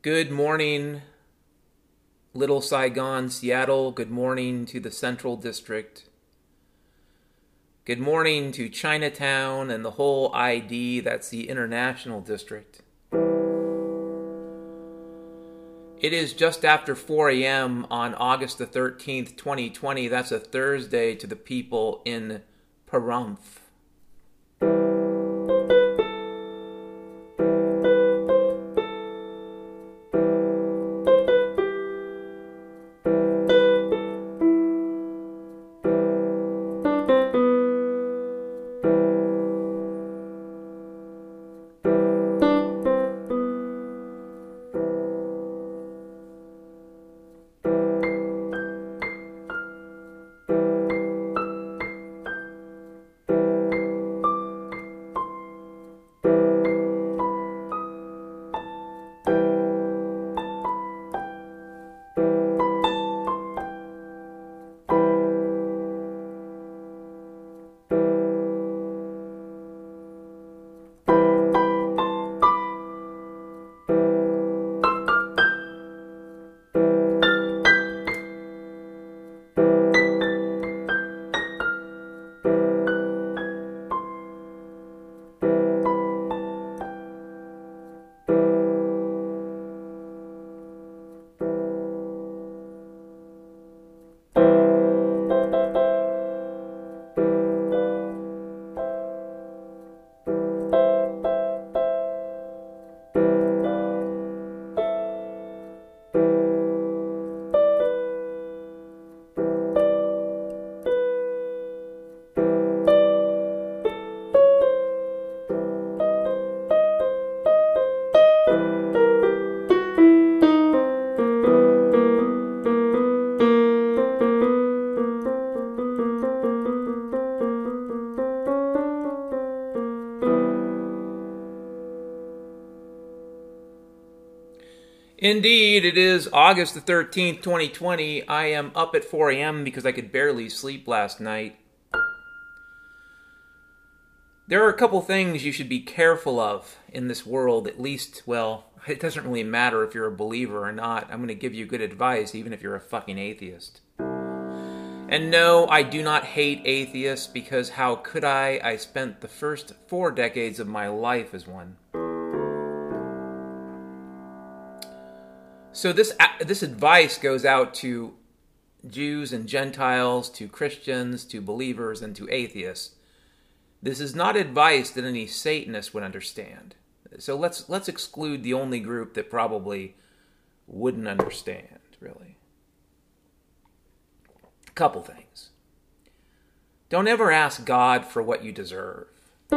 Good morning, Little Saigon, Seattle. Good morning to the Central District. Good morning to Chinatown and the whole ID, that's the International District. It is just after 4 a.m. on August the 13th, 2020. That's a Thursday to the people in Pahrump. Indeed, it is August the 13th, 2020. I am up at 4 a.m. because I could barely sleep last night. There are a couple things you should be careful of in this world, at least, well, it doesn't really matter if you're a believer or not. I'm going to give you good advice, even if you're a fucking atheist. And no, I do not hate atheists, because how could I? I spent the first 4 decades of my life as one. So this advice goes out to Jews and Gentiles, to Christians, to believers, and to atheists. This is not advice that any Satanist would understand. So let's exclude the only group that probably wouldn't understand, really. A couple things. Don't ever ask God for what you deserve.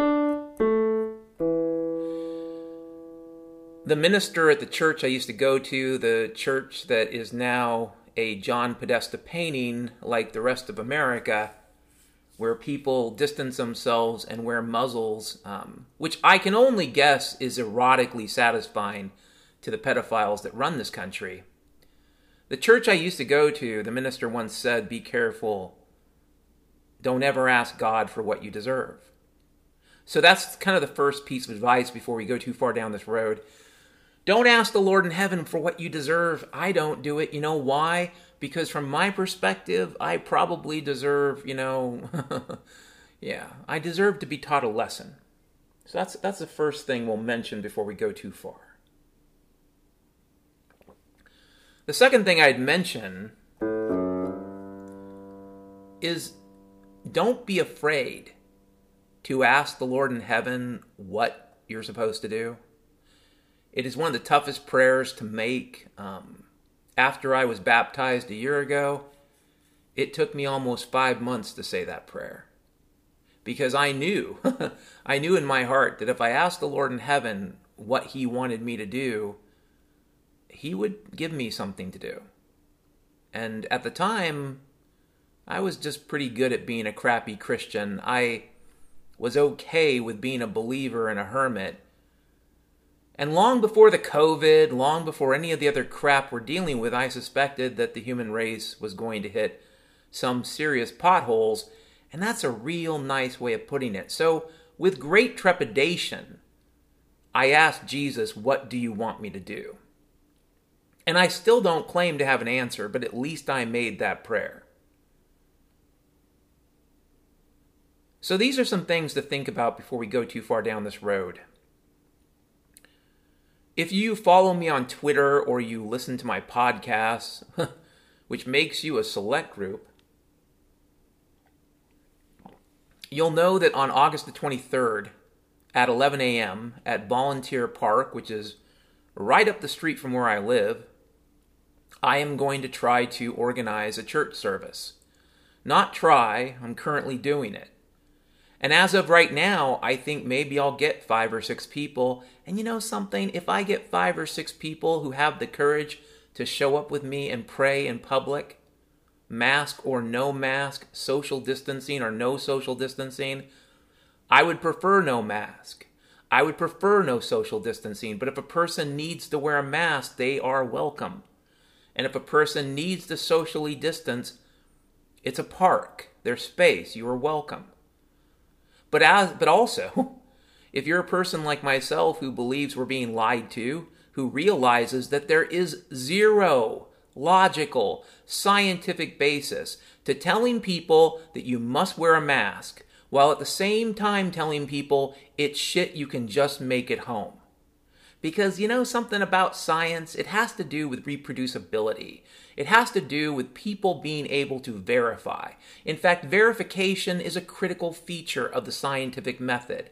The minister at the church I used to go to, the church that is now a John Podesta painting like the rest of America, where people distance themselves and wear muzzles, which I can only guess is erotically satisfying to the pedophiles that run this country. The church I used to go to, the minister once said, "Be careful. Don't ever ask God for what you deserve." So that's kind of the first piece of advice before we go too far down this road. Don't ask the Lord in heaven for what you deserve. I don't do it. You know why? Because from my perspective, I probably deserve, I deserve to be taught a lesson. So that's the first thing we'll mention before we go too far. The second thing I'd mention is don't be afraid to ask the Lord in heaven what you're supposed to do. It is one of the toughest prayers to make. After I was baptized a year ago, it took me almost 5 months to say that prayer. Because I knew in my heart that if I asked the Lord in heaven what He wanted me to do, He would give me something to do. And at the time, I was just pretty good at being a crappy Christian. I was okay with being a believer and a hermit. And long before the COVID, long before any of the other crap we're dealing with, I suspected that the human race was going to hit some serious potholes, and that's a real nice way of putting it. So, with great trepidation, I asked Jesus, "What do you want me to do?" And I still don't claim to have an answer, but at least I made that prayer. So these are some things to think about before we go too far down this road. If you follow me on Twitter or you listen to my podcasts, which makes you a select group, you'll know that on August the 23rd at 11 a.m. at Volunteer Park, which is right up the street from where I live, I am going to try to organize a church service. Not try, I'm currently doing it. And as of right now, I think maybe I'll get 5 or 6 people. And you know something? If I get 5 or 6 people who have the courage to show up with me and pray in public, mask or no mask, social distancing or no social distancing, I would prefer no mask. I would prefer no social distancing. But if a person needs to wear a mask, they are welcome. And if a person needs to socially distance, it's a park. There's space. You are welcome. But also, if you're a person like myself who believes we're being lied to, who realizes that there is zero logical, scientific basis to telling people that you must wear a mask, while at the same time telling people it's shit you can just make at home. Because you know something about science? It has to do with reproducibility. It has to do with people being able to verify. In fact, verification is a critical feature of the scientific method.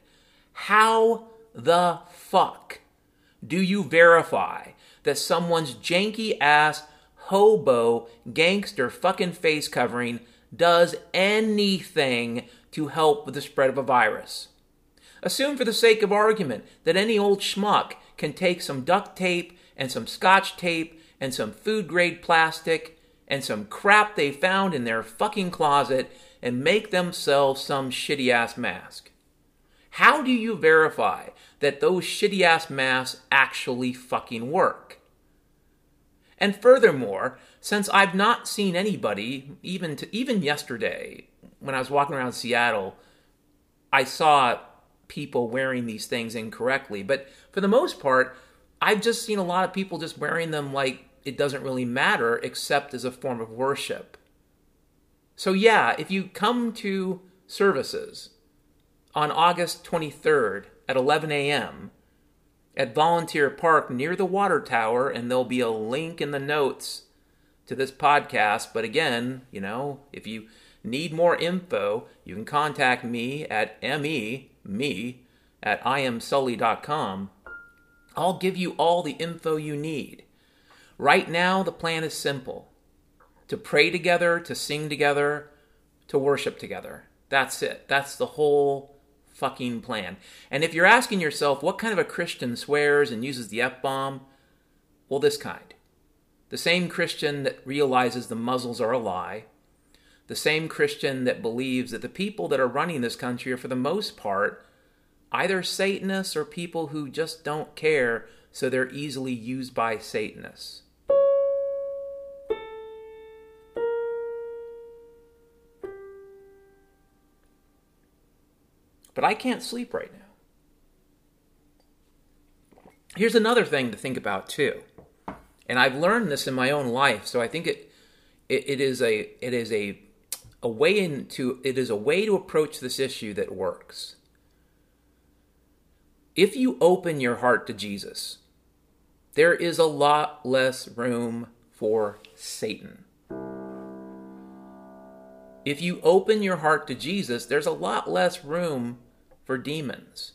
How the fuck do you verify that someone's janky-ass, hobo, gangster fucking face covering does anything to help with the spread of a virus? Assume for the sake of argument that any old schmuck can take some duct tape and some scotch tape and some food-grade plastic and some crap they found in their fucking closet and make themselves some shitty-ass mask. How do you verify that those shitty-ass masks actually fucking work? And furthermore, since I've not seen anybody, even yesterday, when I was walking around Seattle, I saw people wearing these things incorrectly. But for the most part, I've just seen a lot of people just wearing them like it doesn't really matter except as a form of worship. So yeah, if you come to services on August 23rd at 11 a.m. at Volunteer Park near the water tower, and there'll be a link in the notes to this podcast. But again, you know, if you need more info, you can contact me at me@iamsully.com. I'll give you all the info you need. Right now, the plan is simple. To pray together, to sing together, to worship together. That's it. That's the whole fucking plan. And if you're asking yourself, what kind of a Christian swears and uses the F-bomb? Well, this kind. The same Christian that realizes the muzzles are a lie. The same Christian that believes that the people that are running this country are, for the most part, either Satanists or people who just don't care, so they're easily used by Satanists. But I can't sleep right now. Here's another thing to think about too. And I've learned this in my own life, so I think it is a way to approach this issue that works. If you open your heart to Jesus, there is a lot less room for Satan. If you open your heart to Jesus, there's a lot less room for demons.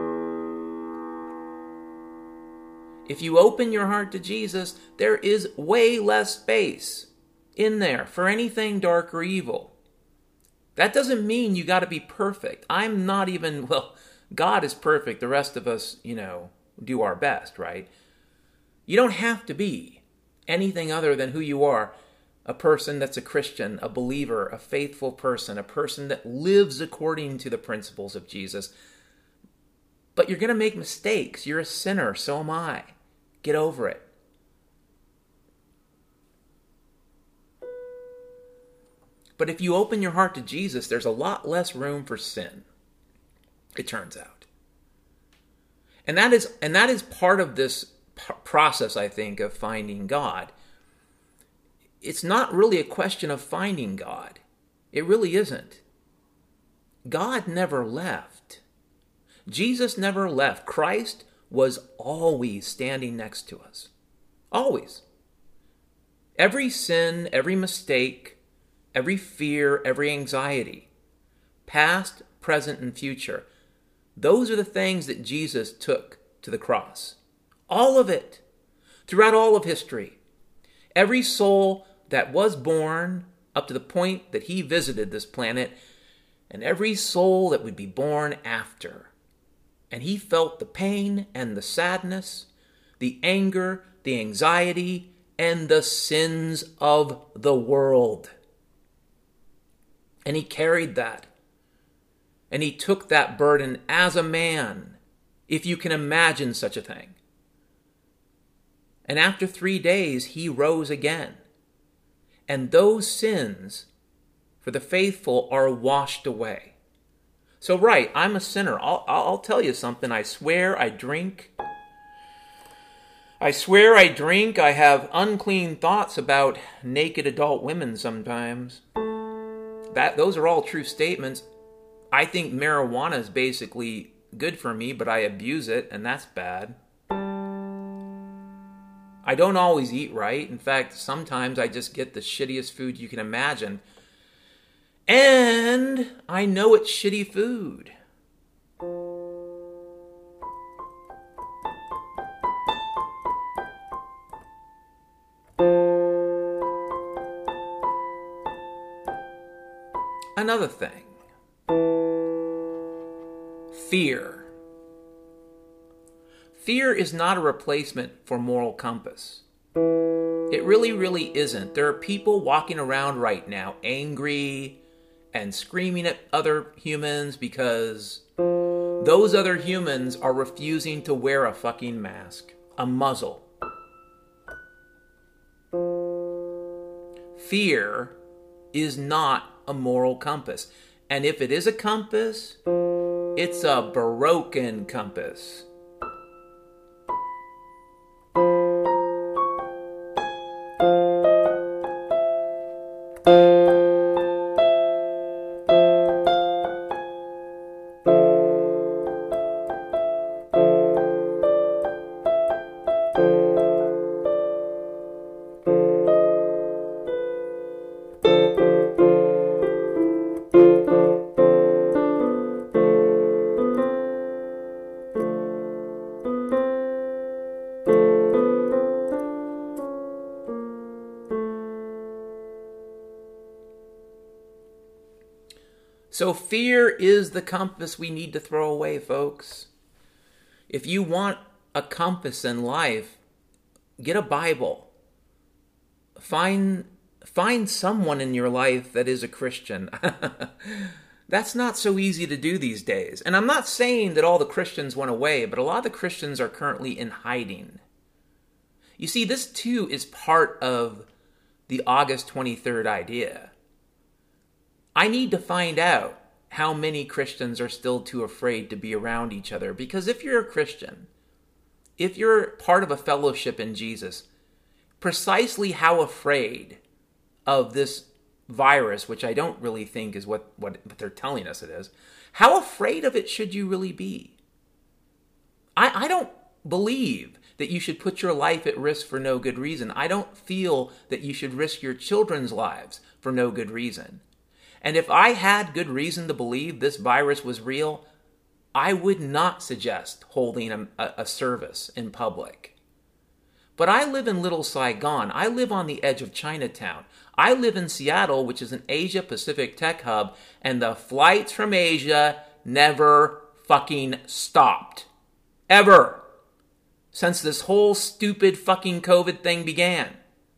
If you open your heart to Jesus, there is way less space in there for anything dark or evil. That doesn't mean you got to be perfect. I'm not even, God is perfect. The rest of us, do our best, right? You don't have to be anything other than who you are. A person that's a Christian, a believer, a faithful person, a person that lives according to the principles of Jesus. But you're going to make mistakes. You're a sinner, so am I. Get over it. But if you open your heart to Jesus, there's a lot less room for sin, it turns out. And that is part of this process, I think, of finding God. It's not really a question of finding God. It really isn't. God never left. Jesus never left. Christ was always standing next to us. Always. Every sin, every mistake, every fear, every anxiety, past, present, and future, those are the things that Jesus took to the cross. All of it. Throughout all of history. Every soul that was born up to the point that he visited this planet, and every soul that would be born after. And he felt the pain and the sadness, the anger, the anxiety, and the sins of the world. And he carried that. And he took that burden as a man, if you can imagine such a thing. And after 3 days, he rose again. And those sins for the faithful are washed away. So right, I'm a sinner. I'll tell you something. I swear I drink. I have unclean thoughts about naked adult women sometimes. Those are all true statements. I think marijuana is basically good for me, but I abuse it, and that's bad. I don't always eat right. In fact, sometimes I just get the shittiest food you can imagine. And I know it's shitty food. Another thing. Fear. Fear is not a replacement for moral compass. It really, really isn't. There are people walking around right now angry and screaming at other humans because those other humans are refusing to wear a fucking mask, a muzzle. Fear is not a moral compass. And if it is a compass, it's a broken compass. So fear is the compass we need to throw away, folks. If you want a compass in life, get a Bible. Find someone in your life that is a Christian. That's not so easy to do these days. And I'm not saying that all the Christians went away, but a lot of the Christians are currently in hiding. You see, this too is part of the August 23rd idea. I need to find out how many Christians are still too afraid to be around each other. Because if you're a Christian, if you're part of a fellowship in Jesus, precisely how afraid of this virus, which I don't really think is what they're telling us it is, how afraid of it should you really be? I don't believe that you should put your life at risk for no good reason. I don't feel that you should risk your children's lives for no good reason. And if I had good reason to believe this virus was real, I would not suggest holding a service in public. But I live in Little Saigon. I live on the edge of Chinatown. I live in Seattle, which is an Asia-Pacific tech hub, and the flights from Asia never fucking stopped. Ever. Since this whole stupid fucking COVID thing began.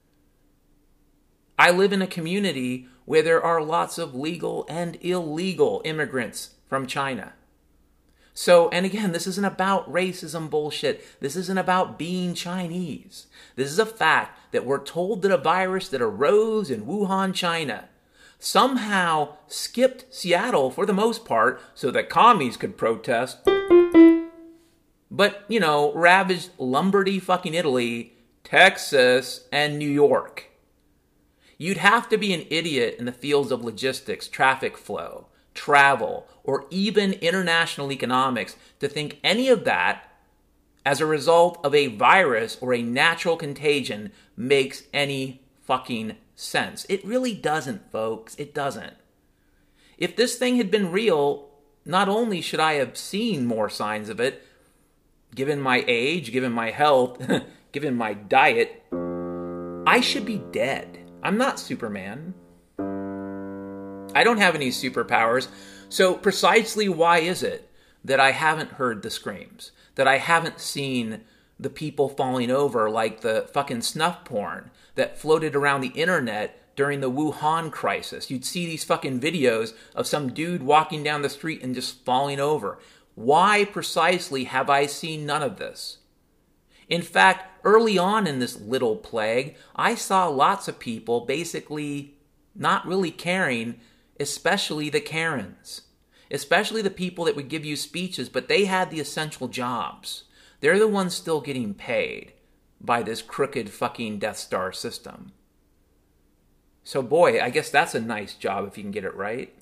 I live in a community where there are lots of legal and illegal immigrants from China. So, and again, this isn't about racism bullshit. This isn't about being Chinese. This is a fact that we're told that a virus that arose in Wuhan, China, somehow skipped Seattle for the most part so that commies could protest. but, ravaged Lombardy fucking Italy, Texas, and New York. You'd have to be an idiot in the fields of logistics, traffic flow, travel, or even international economics to think any of that as a result of a virus or a natural contagion makes any fucking sense. It really doesn't, folks. It doesn't. If this thing had been real, not only should I have seen more signs of it, given my age, given my health, given my diet, I should be dead. I'm not Superman. I don't have any superpowers. So precisely why is it that I haven't heard the screams? That I haven't seen the people falling over like the fucking snuff porn that floated around the internet during the Wuhan crisis? You'd see these fucking videos of some dude walking down the street and just falling over. Why precisely have I seen none of this? In fact, early on in this little plague, I saw lots of people basically not really caring, especially the Karens. Especially the people that would give you speeches, but they had the essential jobs. They're the ones still getting paid by this crooked fucking Death Star system. So boy, I guess that's a nice job if you can get it right.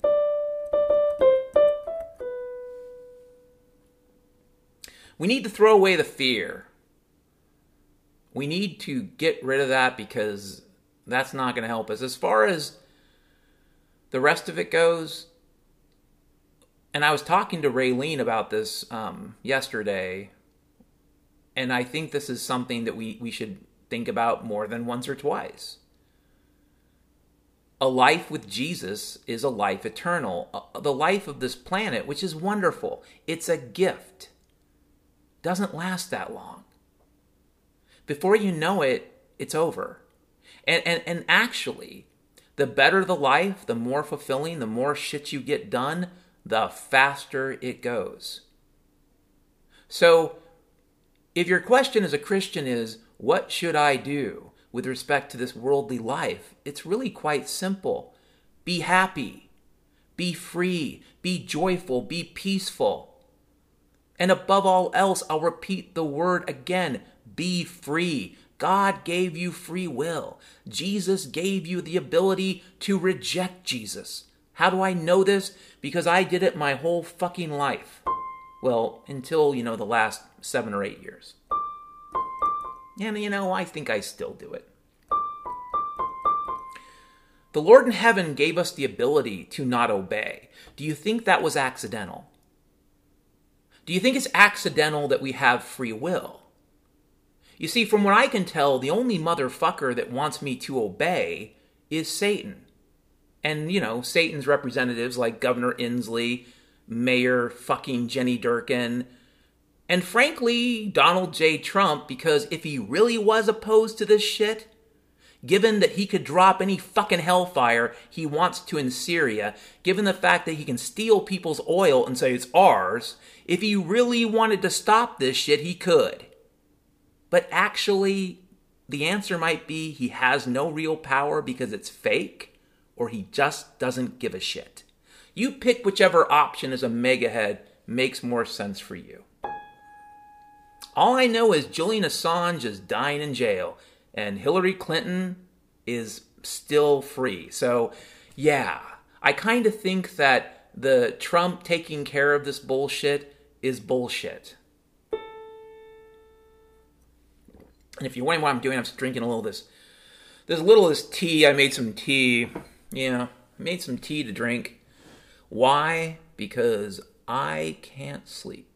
We need to throw away the fear. We need to get rid of that because that's not going to help us. As far as the rest of it goes, and I was talking to Raylene about this yesterday, and I think this is something that we should think about more than once or twice. A life with Jesus is a life eternal. The life of this planet, which is wonderful. It's a gift. Doesn't last that long. Before you know it, it's over. And actually, the better the life, the more fulfilling, the more shit you get done, the faster it goes. So, if your question as a Christian is, what should I do with respect to this worldly life? It's really quite simple. Be happy. Be free. Be joyful. Be peaceful. And above all else, I'll repeat the word again. Be free. God gave you free will. Jesus gave you the ability to reject Jesus. How do I know this? Because I did it my whole fucking life. Well, until, the last 7 or 8 years. And, I think I still do it. The Lord in heaven gave us the ability to not obey. Do you think that was accidental? Do you think it's accidental that we have free will? You see, from what I can tell, the only motherfucker that wants me to obey is Satan. And, Satan's representatives like Governor Inslee, Mayor fucking Jenny Durkin, and frankly, Donald J. Trump, because if he really was opposed to this shit, given that he could drop any fucking hellfire he wants to in Syria, given the fact that he can steal people's oil and say it's ours, if he really wanted to stop this shit, he could. But actually, the answer might be he has no real power because it's fake, or he just doesn't give a shit. You pick whichever option as a megahead makes more sense for you. All I know is Julian Assange is dying in jail, and Hillary Clinton is still free. So, yeah, I kind of think that the Trump taking care of this bullshit is bullshit. And if you're wondering what I'm doing, I'm just drinking a little of this. There's a little of this tea. I made some tea. I made some tea to drink. Why? Because I can't sleep.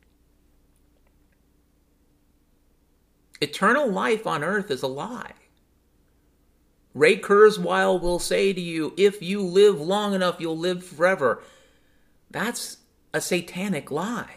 Eternal life on earth is a lie. Ray Kurzweil will say to you, if you live long enough, you'll live forever. That's a satanic lie.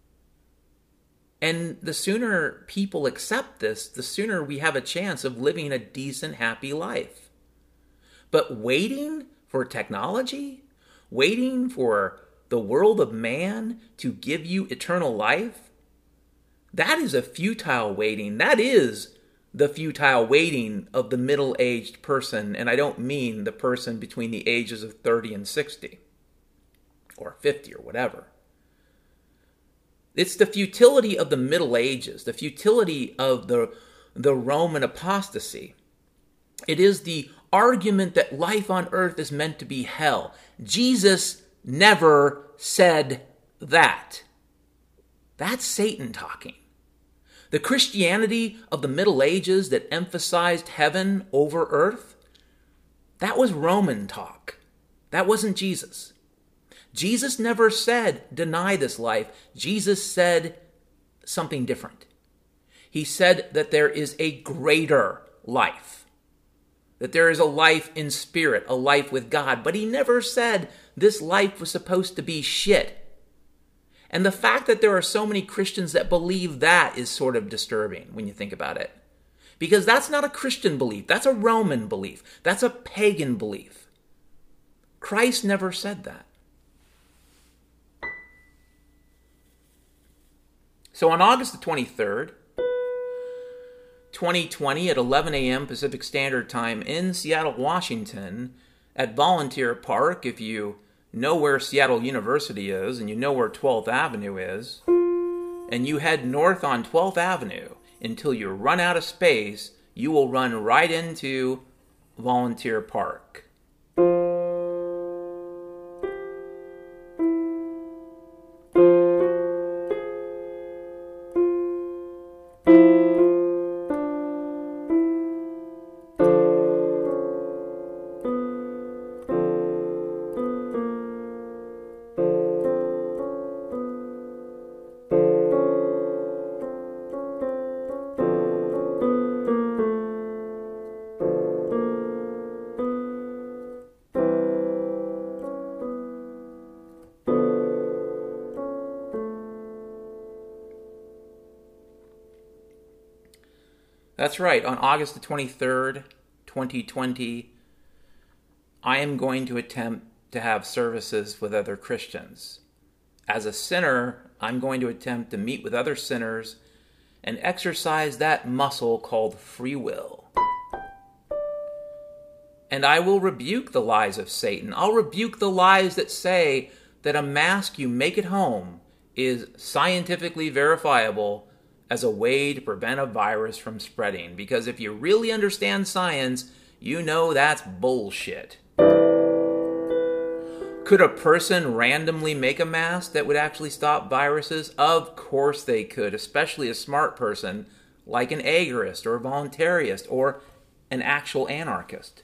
And the sooner people accept this, the sooner we have a chance of living a decent, happy life. But waiting for technology, waiting for the world of man to give you eternal life, that is a futile waiting. That is the futile waiting of the middle-aged person. And I don't mean the person between the ages of 30 and 60 or 50 or whatever. It's the futility of the Middle Ages, the futility of the Roman apostasy. It is the argument that life on earth is meant to be hell. Jesus never said that. That's Satan talking. The Christianity of the Middle Ages that emphasized heaven over earth, that was Roman talk. That wasn't Jesus. Jesus never said, deny this life. Jesus said something different. He said that there is a greater life, that there is a life in spirit, a life with God. But he never said this life was supposed to be shit. And the fact that there are so many Christians that believe that is sort of disturbing when you think about it. Because that's not a Christian belief. That's a Roman belief. That's a pagan belief. Christ never said that. So on August the 23rd, 2020 at 11 a.m. Pacific Standard Time in Seattle, Washington, at Volunteer Park, if you know where Seattle University is and you know where 12th Avenue is, and you head north on 12th Avenue until you run out of space, you will run right into Volunteer Park. That's right, on August the 23rd, 2020, I am going to attempt to have services with other Christians. As a sinner, I'm going to attempt to meet with other sinners and exercise that muscle called free will. And I will rebuke the lies of Satan. I'll rebuke the lies that say that a mask you make at home is scientifically verifiable as a way to prevent a virus from spreading. Because if you really understand science, you know that's bullshit. Could a person randomly make a mask that would actually stop viruses? Of course they could, especially a smart person like an agorist or a voluntarist or an actual anarchist.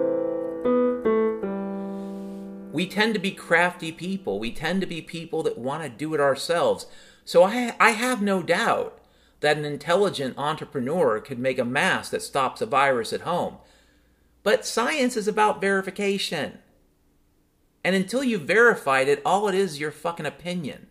We tend to be crafty people. We tend to be people that want to do it ourselves. So I have no doubt that an intelligent entrepreneur could make a mask that stops a virus at home. But science is about verification. And until you've verified it, all it is your fucking opinion.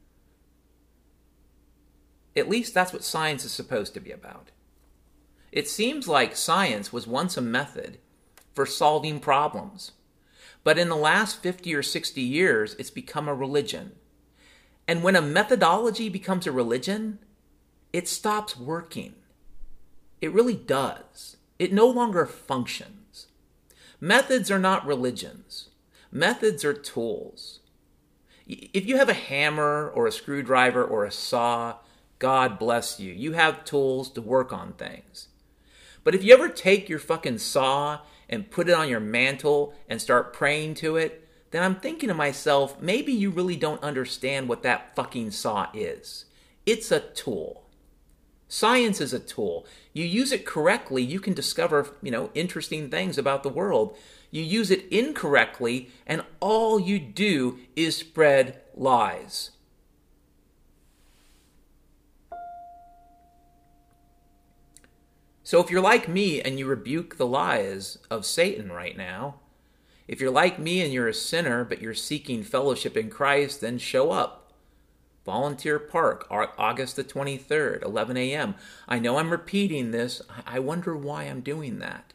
At least that's what science is supposed to be about. It seems like science was once a method for solving problems. But in the last 50 or 60 years, it's become a religion. And when a methodology becomes a religion, it stops working. It really does. It no longer functions. Methods are not religions. Methods are tools. If you have a hammer or a screwdriver or a saw, God bless you. You have tools to work on things. But if you ever take your fucking saw and put it on your mantle and start praying to it, then I'm thinking to myself, maybe you really don't understand what that fucking saw is. It's a tool. Science is a tool. You use it correctly, you can discover, interesting things about the world. You use it incorrectly, and all you do is spread lies. So if you're like me and you rebuke the lies of Satan right now, if you're like me and you're a sinner but you're seeking fellowship in Christ, then show up. Volunteer Park, August the 23rd, 11 a.m. I know I'm repeating this. I wonder why I'm doing that.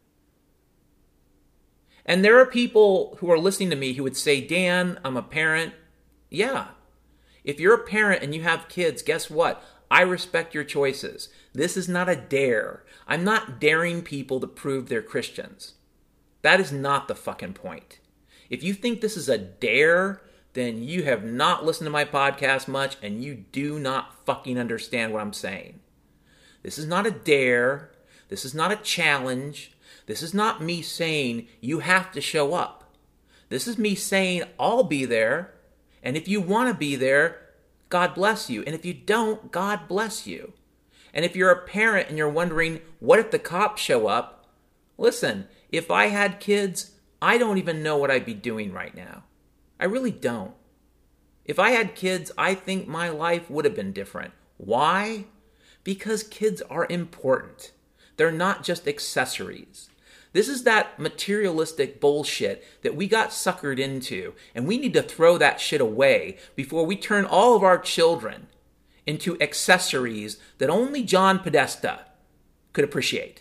And there are people who are listening to me who would say, Dan, I'm a parent. Yeah. If you're a parent and you have kids, guess what? I respect your choices. This is not a dare. I'm not daring people to prove they're Christians. That is not the fucking point. If you think this is a dare, then you have not listened to my podcast much and you do not fucking understand what I'm saying. This is not a dare. This is not a challenge. This is not me saying you have to show up. This is me saying I'll be there, and if you want to be there, God bless you. And if you don't, God bless you. And if you're a parent and you're wondering, what if the cops show up? Listen, if I had kids, I don't even know what I'd be doing right now. I really don't. If I had kids, I think my life would have been different. Why? Because kids are important. They're not just accessories. This is that materialistic bullshit that we got suckered into, and we need to throw that shit away before we turn all of our children into accessories that only John Podesta could appreciate.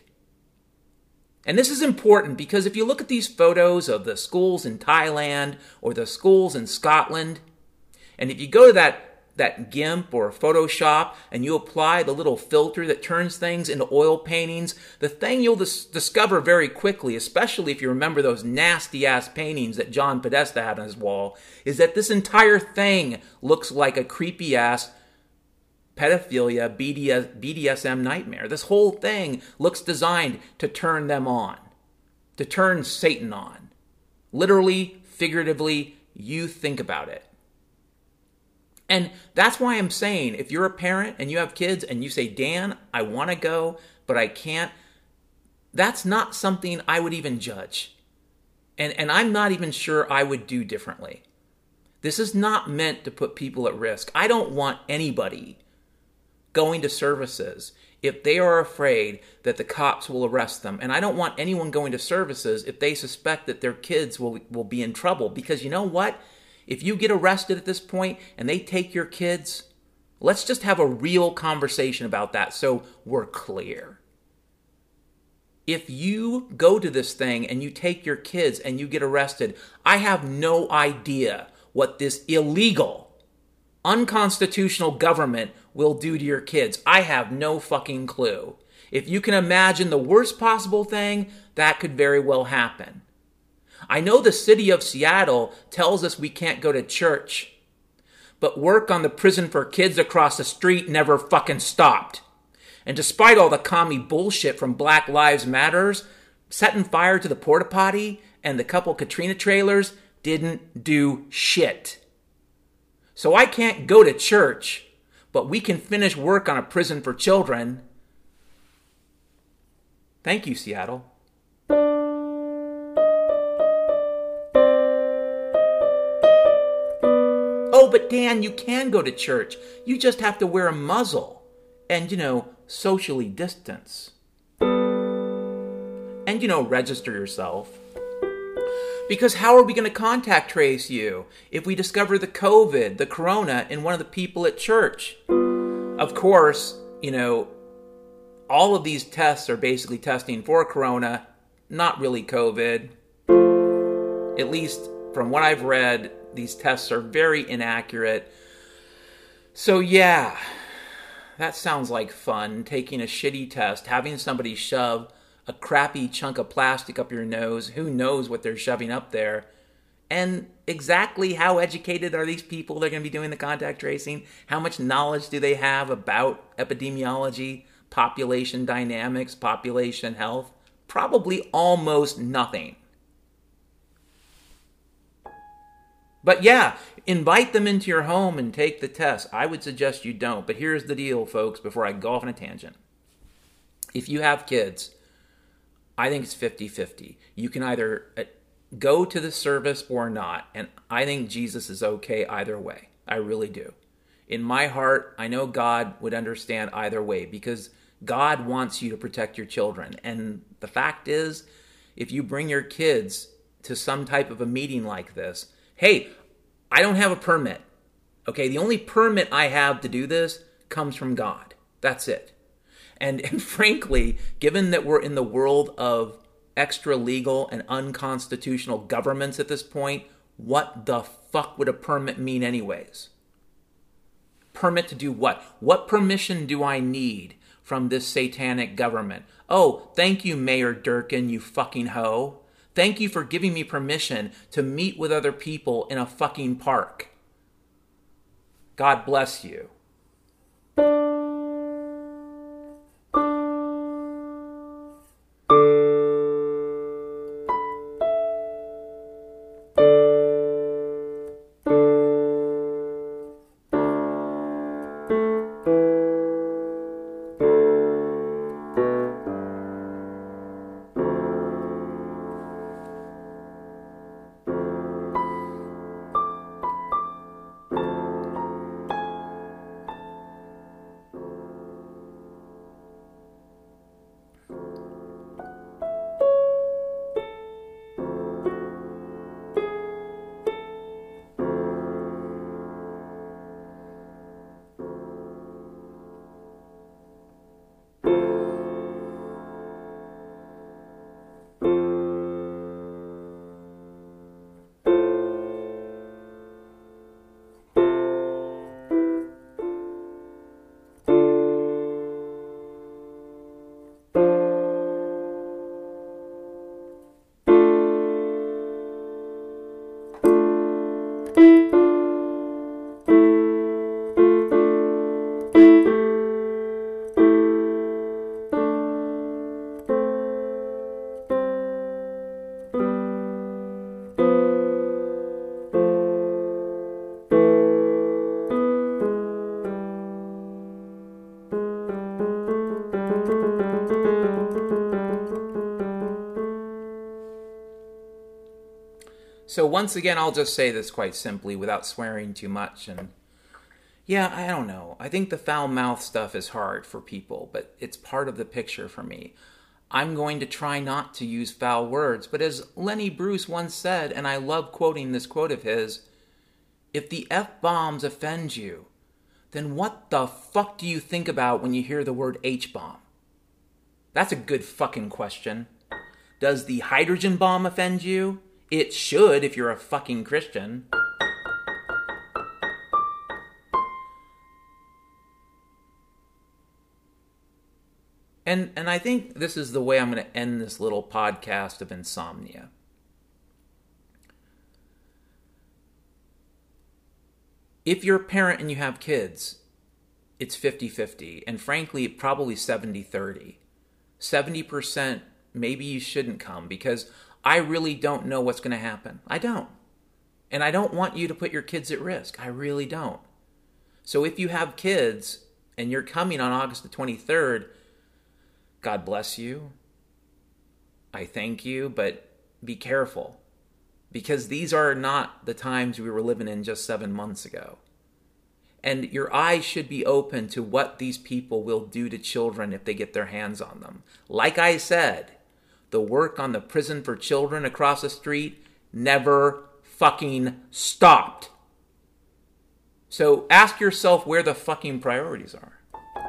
And this is important because if you look at these photos of the schools in Thailand or the schools in Scotland, and if you go to that GIMP or Photoshop and you apply the little filter that turns things into oil paintings, the thing you'll discover very quickly, especially if you remember those nasty-ass paintings that John Podesta had on his wall, is that this entire thing looks like a creepy-ass pedophilia, BDSM nightmare. This whole thing looks designed to turn them on, to turn Satan on. Literally, figuratively, you think about it. And that's why I'm saying, if you're a parent and you have kids and you say, Dan, I want to go, but I can't, that's not something I would even judge. And I'm not even sure I would do differently. This is not meant to put people at risk. I don't want anybody going to services if they are afraid that the cops will arrest them. And I don't want anyone going to services if they suspect that their kids will be in trouble. Because you know what? If you get arrested at this point and they take your kids, let's just have a real conversation about that so we're clear. If you go to this thing and you take your kids and you get arrested, I have no idea what this illegal, unconstitutional government will do to your kids. I have no fucking clue. If you can imagine the worst possible thing, that could very well happen. I know the city of Seattle tells us we can't go to church, but work on the prison for kids across the street never fucking stopped. And despite all the commie bullshit from Black Lives Matters, setting fire to the porta potty and the couple Katrina trailers didn't do shit. So I can't go to church, but we can finish work on a prison for children. Thank you, Seattle. Oh, but Dan, you can go to church. You just have to wear a muzzle and, socially distance. And, register yourself. Because how are we going to contact trace you if we discover the COVID, the corona, in one of the people at church? Of course, all of these tests are basically testing for corona, not really COVID. At least from what I've read, these tests are very inaccurate. So yeah, that sounds like fun, taking a shitty test, having somebody shove a crappy chunk of plastic up your nose. Who knows what they're shoving up there? And exactly how educated are these people that are going to be doing the contact tracing? How much knowledge do they have about epidemiology, population dynamics, population health? Probably almost nothing. But yeah, invite them into your home and take the test. I would suggest you don't. But here's the deal, folks, before I go off on a tangent. If you have kids, I think it's 50-50. You can either go to the service or not. And I think Jesus is okay either way. I really do. In my heart, I know God would understand either way because God wants you to protect your children. And the fact is, if you bring your kids to some type of a meeting like this, hey, I don't have a permit. Okay, the only permit I have to do this comes from God. That's it. And frankly, given that we're in the world of extra legal and unconstitutional governments at this point, what the fuck would a permit mean anyways? Permit to do what? What permission do I need from this satanic government? Oh, thank you, Mayor Durkin, you fucking hoe. Thank you for giving me permission to meet with other people in a fucking park. God bless you. So once again, I'll just say this quite simply without swearing too much. And yeah, I don't know. I think the foul mouth stuff is hard for people, but it's part of the picture for me. I'm going to try not to use foul words, but as Lenny Bruce once said, and I love quoting this quote of his, if the F-bombs offend you, then what the fuck do you think about when you hear the word H-bomb? That's a good fucking question. Does the hydrogen bomb offend you? It should if you're a fucking Christian. And I think this is the way I'm going to end this little podcast of insomnia. If you're a parent and you have kids, it's 50-50. And frankly, probably 70-30. 70% maybe you shouldn't come because I really don't know what's going to happen. I don't. And I don't want you to put your kids at risk. I really don't. So if you have kids and you're coming on August the 23rd, God bless you. I thank you, but be careful. Because these are not the times we were living in just 7 months ago. And your eyes should be open to what these people will do to children if they get their hands on them. Like I said, the work on the prison for children across the street never fucking stopped. So ask yourself where the fucking priorities are.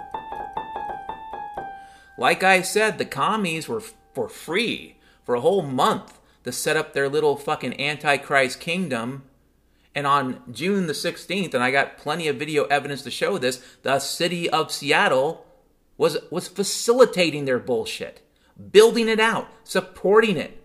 Like I said, the commies were for free for a whole month to set up their little fucking Antichrist kingdom. And on June the 16th, and I got plenty of video evidence to show this, the city of Seattle was facilitating their bullshit. Building it out, supporting it.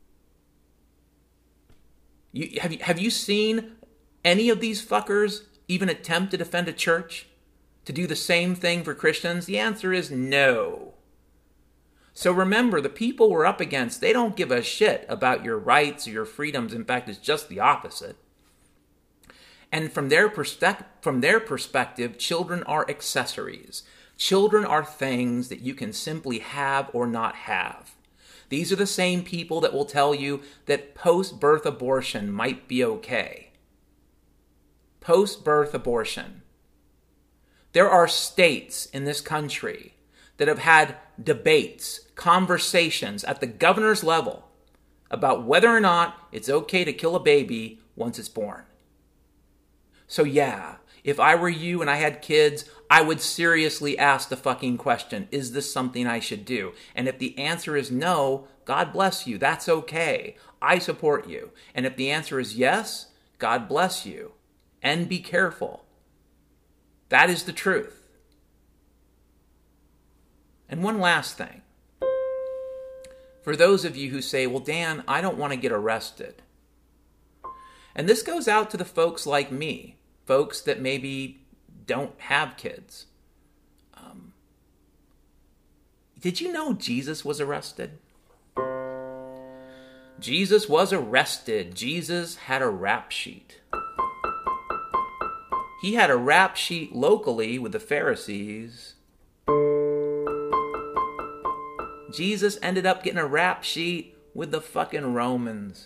Have you seen any of these fuckers even attempt to defend a church? To do the same thing for Christians? The answer is no. So remember, the people we're up against, they don't give a shit about your rights or your freedoms. In fact, it's just the opposite. And from their perspective, children are accessories. Children are things that you can simply have or not have. These are the same people that will tell you that post-birth abortion might be okay. Post-birth abortion. There are states in this country that have had debates, conversations at the governor's level about whether or not it's okay to kill a baby once it's born. So yeah, if I were you and I had kids, I would seriously ask the fucking question, is this something I should do? And if the answer is no, God bless you, that's okay. I support you. And if the answer is yes, God bless you. And be careful. That is the truth. And one last thing. For those of you who say, well, Dan, I don't want to get arrested. And this goes out to the folks like me, folks that maybe don't have kids. Did you know Jesus was arrested? Jesus was arrested. Jesus had a rap sheet. He had a rap sheet locally with the Pharisees. Jesus ended up getting a rap sheet with the fucking Romans.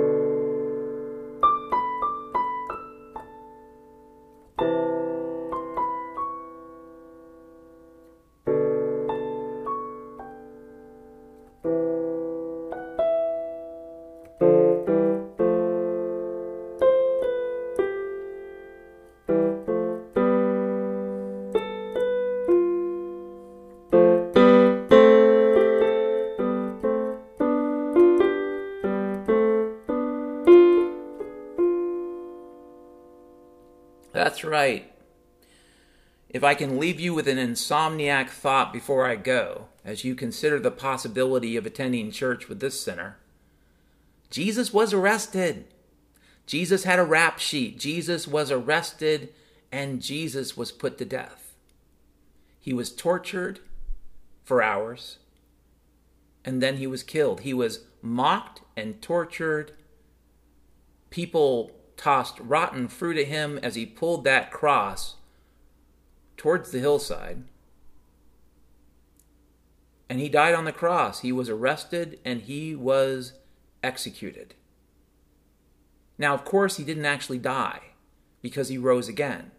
That's right. If I can leave you with an insomniac thought before I go, as you consider the possibility of attending church with this sinner, Jesus was arrested. Jesus had a rap sheet. Jesus was arrested, and Jesus was put to death. He was tortured for hours, and then he was killed. He was mocked and tortured. People tossed rotten fruit at him as he pulled that cross towards the hillside. And he died on the cross. He was arrested and he was executed. Now, of course, he didn't actually die because he rose again.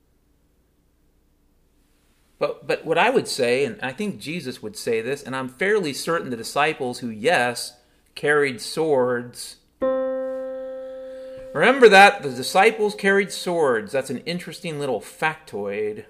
But what I would say, and I think Jesus would say this, and I'm fairly certain the disciples who, yes, carried swords. Remember that, the disciples carried swords. That's an interesting little factoid.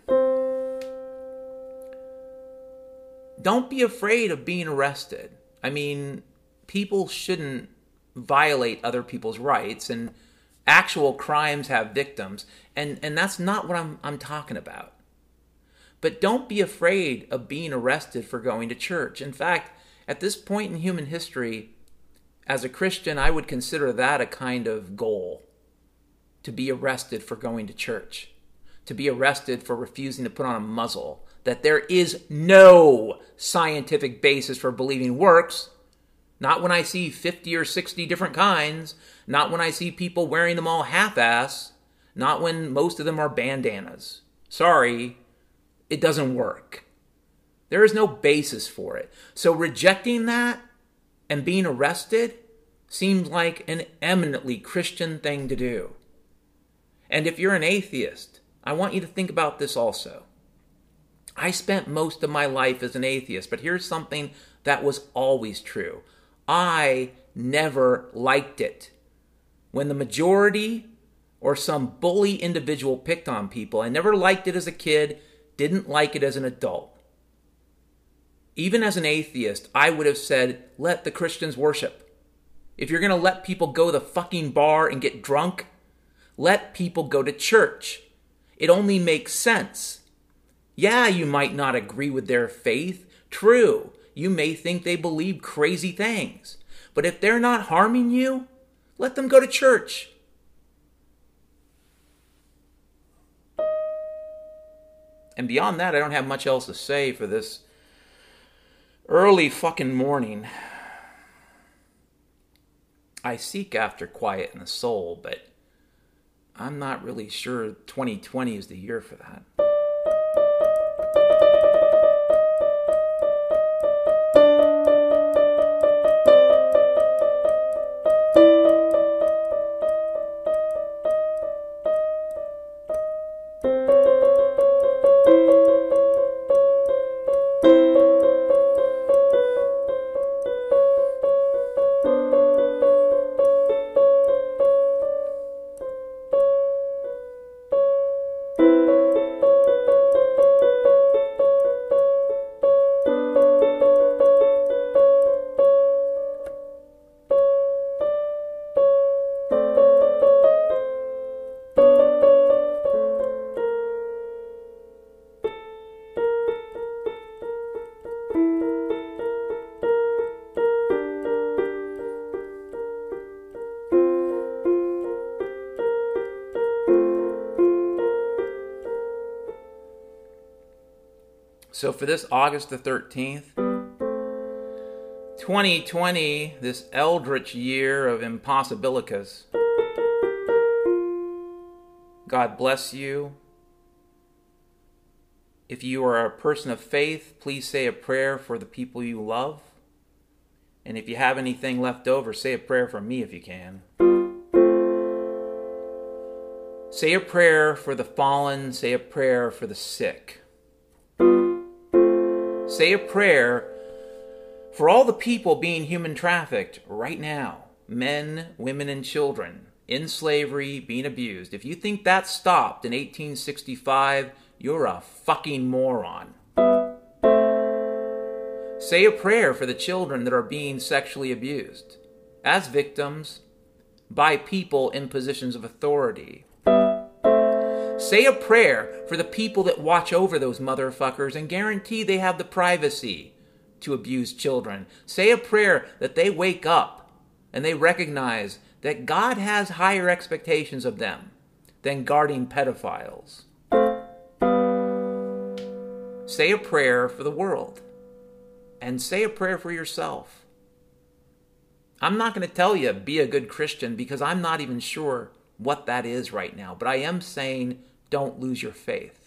Don't be afraid of being arrested. I mean, people shouldn't violate other people's rights, and actual crimes have victims, and that's not what I'm talking about. But don't be afraid of being arrested for going to church. In fact, at this point in human history, as a Christian, I would consider that a kind of goal, to be arrested for going to church, to be arrested for refusing to put on a muzzle, that there is no scientific basis for believing works, not when I see 50 or 60 different kinds, not when I see people wearing them all half-ass, not when most of them are bandanas. Sorry, it doesn't work. There is no basis for it. So rejecting that and being arrested seems like an eminently Christian thing to do. And if you're an atheist, I want you to think about this also. I spent most of my life as an atheist, but here's something that was always true. I never liked it. When the majority or some bully individual picked on people, I never liked it as a kid, didn't like it as an adult. Even as an atheist, I would have said, let the Christians worship. If you're going to let people go to the fucking bar and get drunk, let people go to church. It only makes sense. Yeah, you might not agree with their faith. True, you may think they believe crazy things. But if they're not harming you, let them go to church. And beyond that, I don't have much else to say for this early fucking morning. I seek after quiet in the soul, but I'm not really sure 2020 is the year for that. So for this August the 13th, 2020, this eldritch year of impossibilicas, God bless you. If you are a person of faith, please say a prayer for the people you love. And if you have anything left over, say a prayer for me if you can. Say a prayer for the fallen. Say a prayer for the sick. Say a prayer for all the people being human trafficked right now. Men, women, and children in slavery, being abused. If you think that stopped in 1865, you're a fucking moron. Say a prayer for the children that are being sexually abused as victims by people in positions of authority. Say a prayer for the people that watch over those motherfuckers and guarantee they have the privacy to abuse children. Say a prayer that they wake up and they recognize that God has higher expectations of them than guarding pedophiles. Say a prayer for the world. And say a prayer for yourself. I'm not going to tell you, be a good Christian, because I'm not even sure what that is right now. But I am saying, don't lose your faith.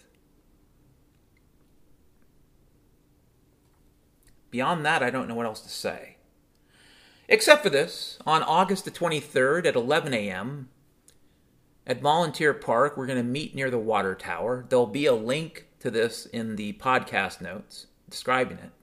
Beyond that, I don't know what else to say. Except for this, on August the 23rd at 11 a.m., at Volunteer Park, we're going to meet near the water tower. There'll be a link to this in the podcast notes describing it.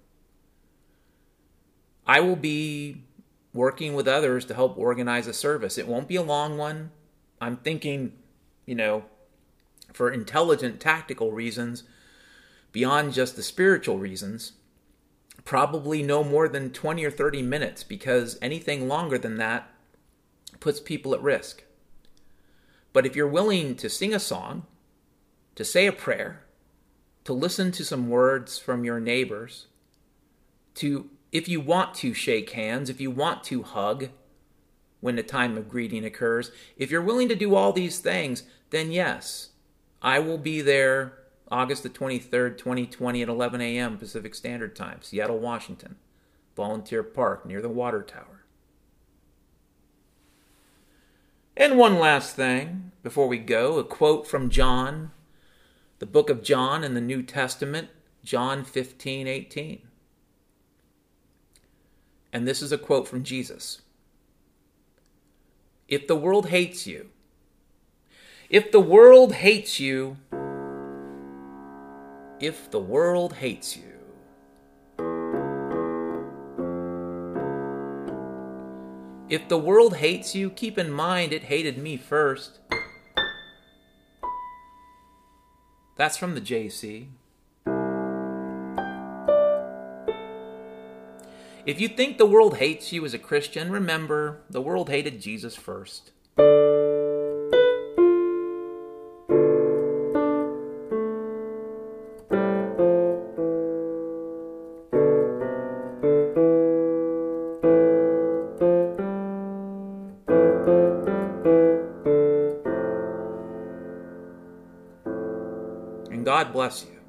I will be working with others to help organize a service. It won't be a long one. I'm thinking, for intelligent, tactical reasons, beyond just the spiritual reasons, probably no more than 20 or 30 minutes, because anything longer than that puts people at risk. But if you're willing to sing a song, to say a prayer, to listen to some words from your neighbors, if you want to shake hands, if you want to hug when the time of greeting occurs, if you're willing to do all these things, then yes, I will be there August the 23rd, 2020 at 11 a.m. Pacific Standard Time, Seattle, Washington, Volunteer Park near the water tower. And one last thing before we go, a quote from John, the book of John in the New Testament, John 15:18. And this is a quote from Jesus. If the world hates you, if the world hates you, if the world hates you, if the world hates you, keep in mind it hated me first. That's from the JC. If you think the world hates you as a Christian, remember, the world hated Jesus first. And God bless you.